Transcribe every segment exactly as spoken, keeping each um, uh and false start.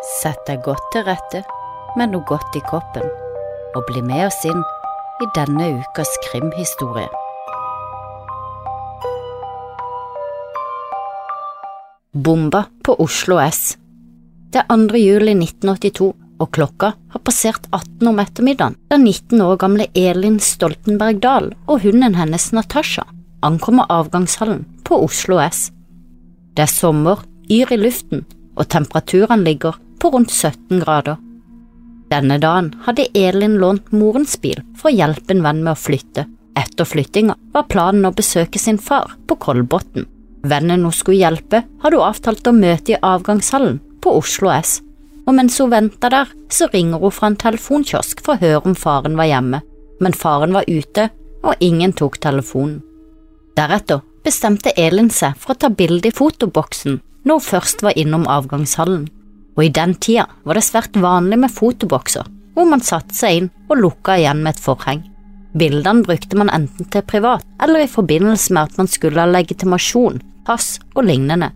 Sett deg godt til rette med noe godt i koppen, og bli med oss inn i denne ukas krimhistorie. Bomba på Oslo S. Det er andre juli nitten åttito, og klokka har passert atten om ettermiddagen, da nitten år gamle Elin Stoltenberg Dahl og hunden hennes Natasha ankommer avgangshallen på Oslo S. Det er sommer, yr i luften, og temperaturen ligger på rundt sytten grader. Denne dagen hadde Elin lånt morens bil for å hjelpe en venn med å flytte. Etter flyttinga var planen å besøke sin far på Kolbotn. Vennen hun skulle hjelpe hadde hun avtalt å møte i avgangshallen på Oslo S, og mens hun ventet der, så ringer hun fra en telefonkiosk for å høre om faren var hjemme, men faren var ute, og ingen tok telefonen. Deretter bestemte Elin seg for å ta bilde i fotoboksen når hun først var innom avgangshallen, og i den tida var det svært vanlig med fotobokser, hvor man satte seg inn og lukket igjen med et forheng. Bildene brukte man enten til privat eller i forbindelse med at man skulle ha legitimasjon, pass og lignende.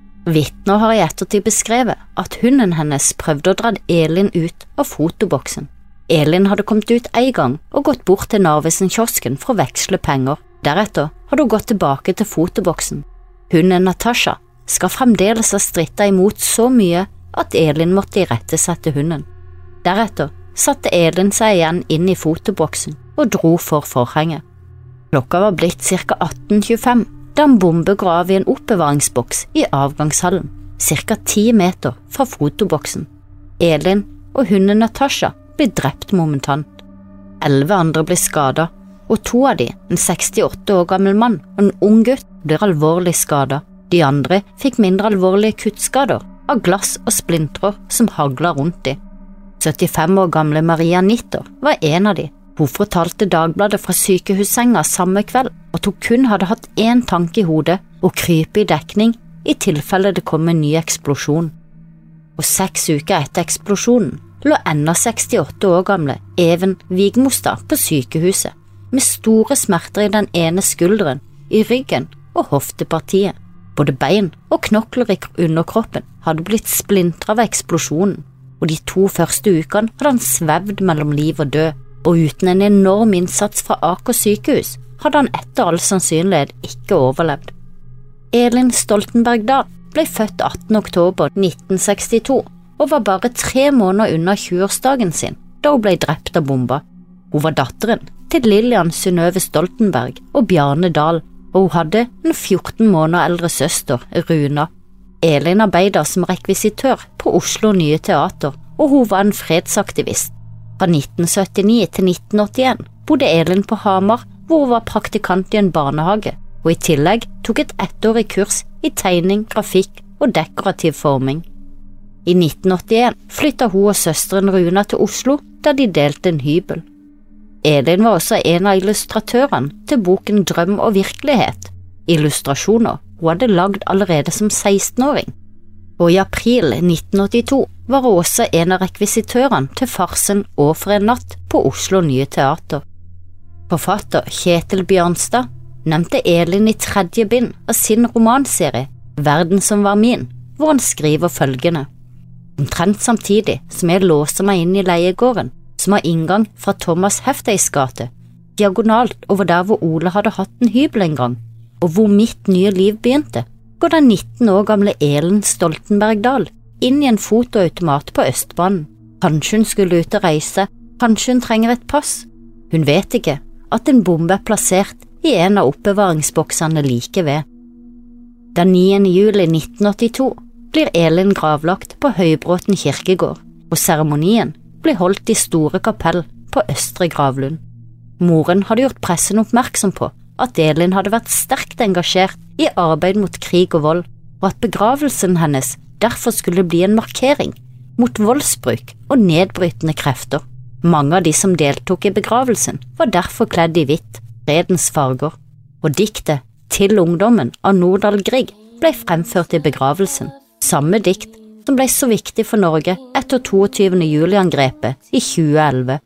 Vitner har i ettertid beskrevet at hunden hennes prøvde å dra Elin ut av fotoboksen. Elin hadde kommet ut en gang og gått bort til Narvesen-kiosken for å veksle penger. Deretter hadde hun gått tilbake til fotoboksen. Hunden Natasha skal fremdeles ha strittet imot så mye at Elin måtte irettesette hunden. Deretter satte Elin seg igjen inn i fotoboksen og dro for forhenget. Klokka var blitt ca atten tjuefem da en bombe grav i en oppbevaringsboks i avgangshallen, ca ti meter fra fotoboksen. Elin og hunden Natasha ble drept momentant. Elleve andre ble skadet, og to av de, en sekstiåtte år gammel mann og en ung gutt, blir alvorlig skadet. De andre fikk mindre alvorlige kuttskader av glass og splintrer som haglet rundt de. syttifem år gamle Maria Nitter var en av de. Hun fortalte Dagbladet fra sykehussenga samme kveld at hun kun hadde hatt én tanke i hodet, å krype i dekning i tilfelle det kom en ny eksplosjon. Og seks uker etter eksplosjonen lå enda sekstiåtte år gamle Even Vigmostad på sykehuset, med store smerter i den ene skulderen, i ryggen og hoftepartiet. Både bein og knokler i underkroppen hadde blitt splintret av eksplosjonen, og de to første ukene hadde han svevd mellom liv og død, og uten en enorm innsats fra Aker sykehus hadde han etter all sannsynlighet ikke overlevd. Elin Stoltenberg Dahl ble født attende oktober nitten sekstito og var bare tre måneder unna tjueårsdagen sin da hun ble drept av bomba. Hun var datteren til Lillian Synnøve Stoltenberg og Bjarne Dahl, og hun hadde en fjorten måneder eldre søster, Runa. Elin arbeidet som rekvisitør på Oslo Nye Teater, og hun var en fredsaktivist. Fra nitten syttini til nitten åttien bodde Elin på Hamar, hvor hun var praktikant i en barnehage, og i tillegg tok et ettårig kurs i tegning, grafikk og dekorativ forming. I nitten åttien flyttet hun og søsteren Runa til Oslo, der de delte en hybel. Elin var også en av illustratørene til boken Drøm og virkelighet, illustrasjoner hun hadde lagd allerede som sekstenåring. Og i april nitten åttito var hun også en av rekvisitørene til farsen Og for en natt på Oslo Nye Teater. Forfatter Kjetil Bjørnstad nevnte Elin i tredje bind av sin romanserie Verden som var min, hvor han skriver følgende: Omtrent samtidig som jeg låser meg inn i leiegården, som har inngang fra Thomas Hefteis gate, diagonalt over der hvor Ole hadde hatt en hybel en gang, og hvor mitt nye liv begynte, går den nitten år gamle Elin Stoltenberg Dahl inn i en fotoautomat på Østbanen. Kanskje hun skulle ut og reise, kanskje hun trenger et pass. Hun vet ikke at en bombe er plassert i en av oppbevaringsboksene like ved. Den niende juli nitten åttito blir Elin gravlagt på Høybråten kirkegård, og seremonien ble holdt i Store kapell på Østre Gravlund. Moren hadde gjort pressen oppmerksom på at Elin hadde vært sterkt engasjert i arbeid mot krig og vold, og at begravelsen hennes derfor skulle bli en markering mot voldsbruk og nedbrytende krefter. Mange av de som deltok i begravelsen var derfor kledd i hvitt, fredens farger, og diktet Til ungdommen av Nordahl Grieg ble fremført i begravelsen, samme dikt som ble så viktig for Norge etter tjueto juli-angrepet i tjue elleve.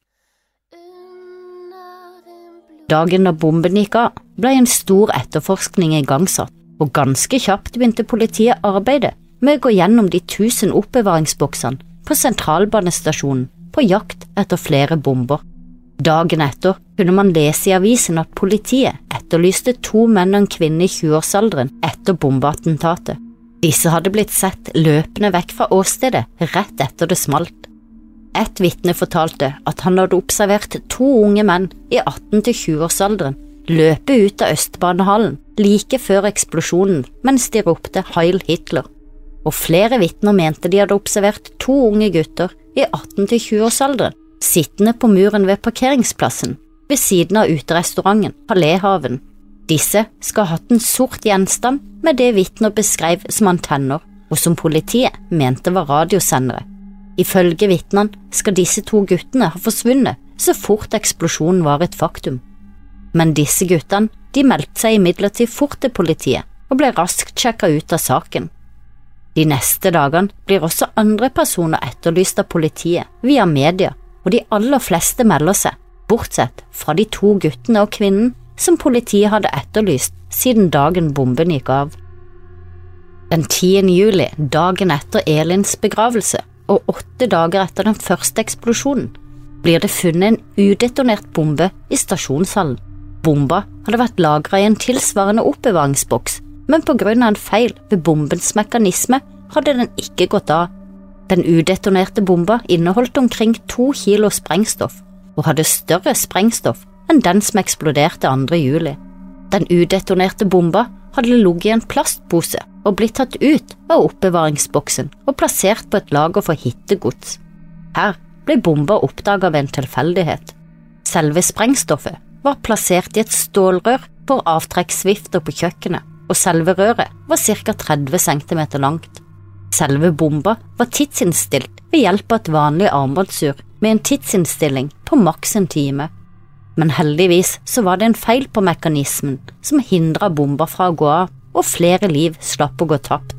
Dagen da bomben gikk av, ble en stor etterforskning igangsatt, og ganske kjapt begynte politiet arbeidet med å gå gjennom de tusen oppbevaringsboksene på sentralbanestasjonen på jakt etter flere bomber. Dagen etter kunne man lese i avisen at politiet etterlyste to menn og en kvinne i tjueårsalderen etter bombeattentatet. Disse hadde blitt sett løpende vekk fra åstedet rett etter det smalt. Et vitne fortalte at han hadde observert to unge menn i atten til tjue-årsalderen løpe ut av Østbanehallen like før eksplosjonen mens de ropte Heil Hitler, og flere vitner mente de hadde observert to unge gutter i atten til tjue-årsalderen sittende på muren ved parkeringsplassen ved siden av uterestauranten Paléhaven. Disse skal ha hatt en sort gjenstand med det vitner beskrev som antenner, og som politiet mente var radiosendere. Ifølge vitnene skal disse to guttene ha forsvunnet så fort eksplosjonen var et faktum. Men disse guttene, de meldte seg imidlertid fort til politiet og ble raskt sjekket ut av saken. De neste dagene blir også andre personer etterlyst av politiet via media, og de aller fleste melder seg, bortsett fra de to guttene og kvinnen som politiet hadde etterlyst siden dagen bomben gikk av. Den tiende juli, dagen etter Elins begravelse, og åtte dager etter den første eksplosjonen, blir det funnet en udetonert bombe i stasjonshallen. Bomba hadde vært lagret i en tilsvarende oppbevaringsboks, men på grunn av en feil ved bombens mekanisme hadde den ikke gått av. Den udetonerte bomba inneholdt omkring to kilo sprengstoff, og hadde større sprengstoff enn den som eksploderte andre juli. Den udetonerte bomba hadde ligget i en plastpose og blitt tatt ut av oppbevaringsboksen og plassert på et lager for hittegods. Her ble bomba oppdaget ved en tilfeldighet. Selve sprengstoffet var plassert i et stålrør for avtrekksvifter på kjøkkenet, og selve røret var ca tretti centimeter langt. Selve bomba var tidsinnstilt ved hjelp av et vanlig armbåndsur med en tidsinnstilling på maks en time. Men heldigvis så var det en feil på mekanismen som hindret bomba fra å gå av, og flere liv slapp å gå tapt.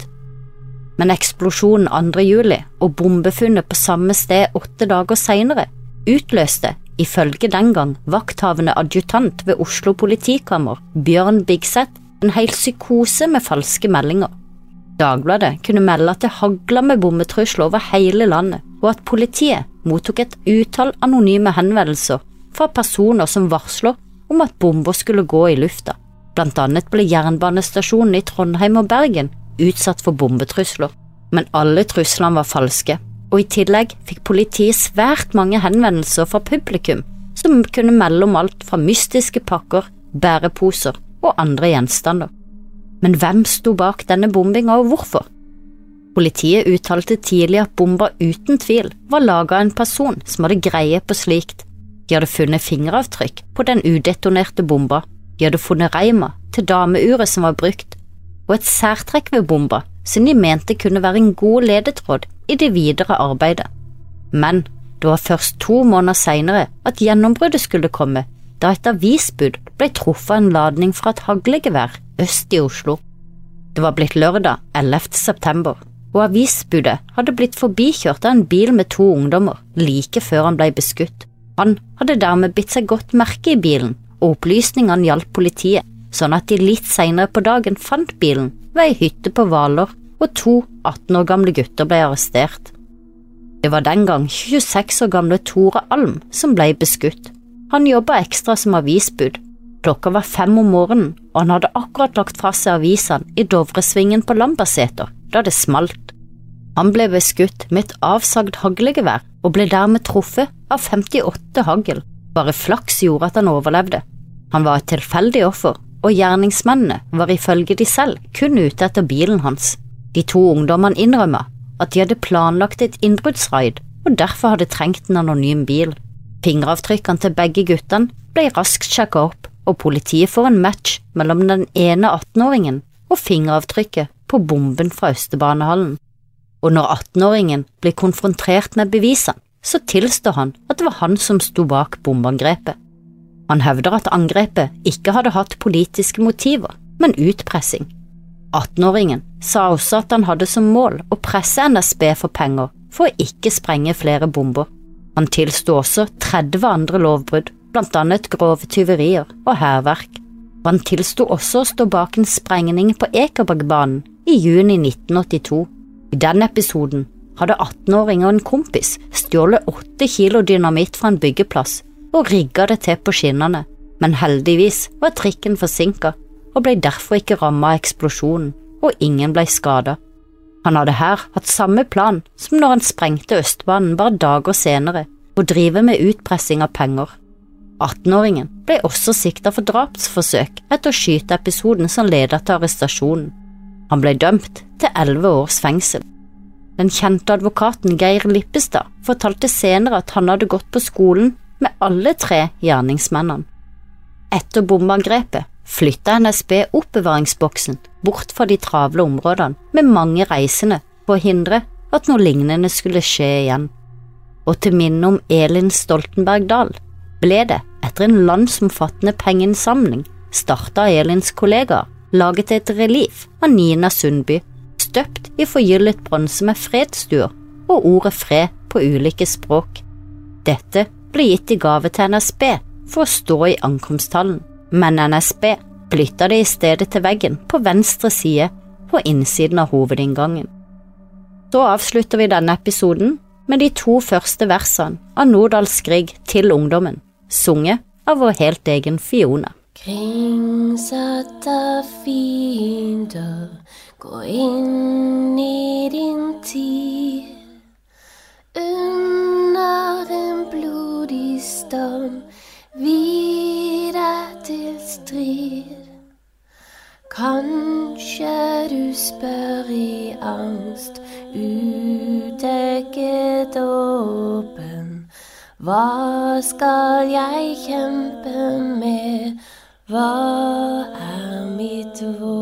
Men eksplosjonen andre juli og bombefunnet på samme sted åtte dager senere utløste, ifølge den gang vakthavende adjutant ved Oslo politikammer, Bjørn Bigseth, en hel psykose med falske meldinger. Dagbladet kunne melde at det haglet med bombetrusler over hele landet, og at politiet mottok et utall anonyme henvendelser fra personer som varsler om at bomber skulle gå i lufta. Blant annet ble jernbanestasjonen i Trondheim og Bergen utsatt for bombetrusler, men alle truslene var falske, og i tillegg fikk politiet svært mange henvendelser fra publikum som kunne melde om alt fra mystiske pakker, bæreposer og andre gjenstander. Men hvem sto bak denne bombingen og hvorfor? Politiet uttalte tidlig at bomba uten tvil var laget av en person som hadde greie på slikt. De hadde funnet fingeravtrykk på den udetonerte bomba, de hadde funnet reima til dameuret som var brukt, og et særtrekk ved bomba som de mente kunne være en god ledetråd i det videre arbeidet. Men det var først to måneder senere at gjennombruddet skulle komme, da et avisbud ble truffet en ladning fra et haglegevær øst i Oslo. Det var blitt lørdag ellevte september, og avisbudet hadde blitt forbikjørt av en bil med to ungdommer like før han ble beskutt. Han hadde dermed bitt seg godt merke i bilen, og opplysningene hjalp politiet, sånn at de litt senere på dagen fant bilen ved ei hytte på Hvaler, og to atten år gamle gutter ble arrestert. Det var den gang tjueseks år gamle Tore Alm som ble beskutt. Han jobbet ekstra som avisbud. Klokka var fem om morgenen, og han hadde akkurat lagt fra seg avisene i Dovresvingen på Lambertseter, da det smalt. Han ble beskutt med et avsagd haglegevær, og ble dermed truffet av femtiåtte hagl. Bare flaks gjorde at han overlevde. Han var et tilfeldig offer, og gjerningsmennene var ifølge de selv kun ute etter bilen hans. De to ungdommene innrømmet at de hadde planlagt et innbruddsraid, og derfor hadde trengt en anonym bil. Fingeravtrykkene til begge guttene ble raskt sjekket opp, og politiet får en match mellom den ene atten-åringen og fingeravtrykket på bomben fra Østbanehallen. Og når atten-åringen blir konfrontert med bevisene, så tilstår han at det var han som sto bak bombeangrepet. Han hevder at angrepet ikke hadde hatt politiske motiver, men utpressing. atten-åringen sa også at han hadde som mål å presse N S B for penger for å ikke sprenge flere bomber. Han tilstod også tretti andre lovbrudd, blant annet grove tyverier og hærverk. Og han tilstod også å stå bak en sprengning på Ekebergbanen i juni nitten åttito. I den episoden hadde atten-åring og en kompis stjålet åtte kilo dynamitt fra en byggeplass og rigget det til på skinnene, men heldigvis var trikken forsinket og ble derfor ikke rammet av eksplosjonen, og ingen ble skadet. Han hadde her hatt samme plan som når han sprengte Østbanen bare dager senere, og drive med utpressing av penger. atten-åringen ble også siktet for drapsforsøk etter skyteepisoden som ledet til arrestasjonen. Han ble dømt til elleve års fengsel. Den kjente advokaten Geir Lippestad fortalte senere at han hadde gått på skolen med alle tre gjerningsmennene. Etter bombeangrepet flyttet N S B oppbevaringsboksen bort fra de travle områdene med mange reisende for å hindre at noe lignende skulle skje igjen. Og til minne om Elin Stoltenberg Dahl ble det, etter en landsomfattende pengeinnsamling, startet Elins kollegaer laget et relief av Nina Sundby, støpt i forgyllet bronse med fredsstuer og ordet fred på ulike språk. Dette ble gitt i gave til N S B for å stå i ankomsthallen, men N S B flyttet det i stedet til veggen på venstre side på innsiden av hovedinngangen. Så avslutter vi denne episoden med de to første versene av Nordahl Grieg til ungdommen, sunget av vår helt egen Fiona. Kringsatt av fiender, gå inn i din tid. Under en blodig storm, videre til strid. Kanskje du spør i angst, udekket åpen. Hva skal jeg kjempe med? Hva er mitt våpen?